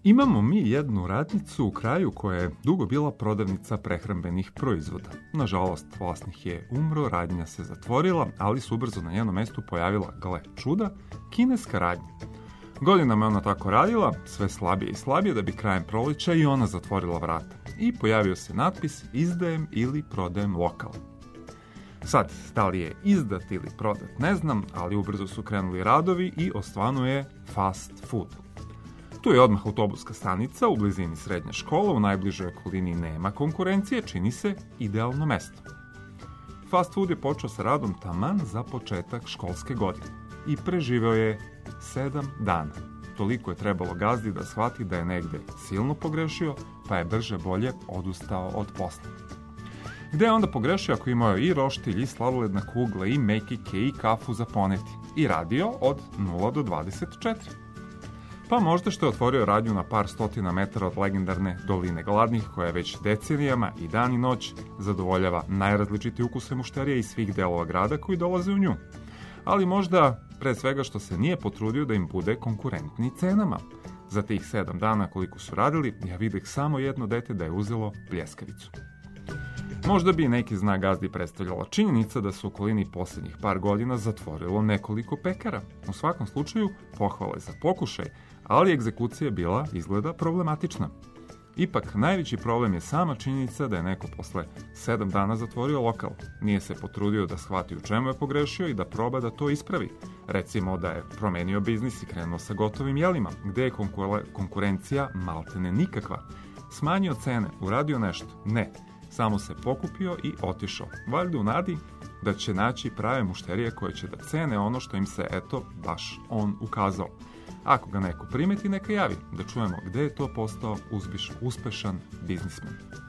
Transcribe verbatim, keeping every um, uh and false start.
Imamo mi jednu radnicu u kraju koja je dugo bila prodavnica prehrambenih proizvoda. Nažalost, vlasnik je umro, radnja se zatvorila, ali se ubrzo na njenom mestu pojavila, gle čuda, kineska radnja. Godinama je ona tako radila, sve slabije i slabije, da bi krajem proleća i ona zatvorila vrata. I pojavio se natpis izdajem ili prodajem lokal. Sad, da li je izdat ili prodat, ne znam, ali ubrzo su krenuli radovi i osvano je fast food. Tu je odmah autobuska stanica, u blizini srednja škola, u najbližoj okolini nema konkurencije, čini se idealno mesto. Fast food je počeo sa radom taman za početak školske godine i preživeo je sedam dana. Toliko je trebalo gazdi da shvati da je negde silno pogrešio, pa je brže bolje odustao od posla. Gde je onda pogrešio ako imao i roštilj, i sladoledna kugla, i mekike, i kafu za poneti, i radio od nula do dvadeset četiri. Pa možda što je otvorio radnju na par stotina metara od legendarne Doline gladnih, koja već decenijama i dan i noć zadovoljava najrazličitije ukuse mušterija iz svih delova grada koji dolaze u nju. Ali možda pre svega što se nije potrudio da im bude konkurentni cenama. Za tih sedam dana koliko su radili, ja videh samo jedno dete da je uzelo pljeskavicu. Možda bi neki znak gazdi predstavljala činjenica da su u okolini posljednjih par godina zatvorilo nekoliko pekara. U svakom slučaju, pohvale za pokušaj, ali egzekucija je bila, izgleda, problematična. Ipak, najveći problem je sama činjenica da je neko posle sedam dana zatvorio lokal. Nije se potrudio da shvati u čemu je pogrešio i da proba da to ispravi. Recimo da je promenio biznis i krenuo sa gotovim jelima, gde je konkurencija maltene nikakva. Smanjio cene, uradio nešto? Ne. Samo se pokupio i otišao. Valjda u nadi da će naći prave mušterije koje će da cene ono što im se, eto, baš on ukazao. Ako ga neko primeti, neka javi, da čujemo gde je to postao uzbiš, uspešan biznismen.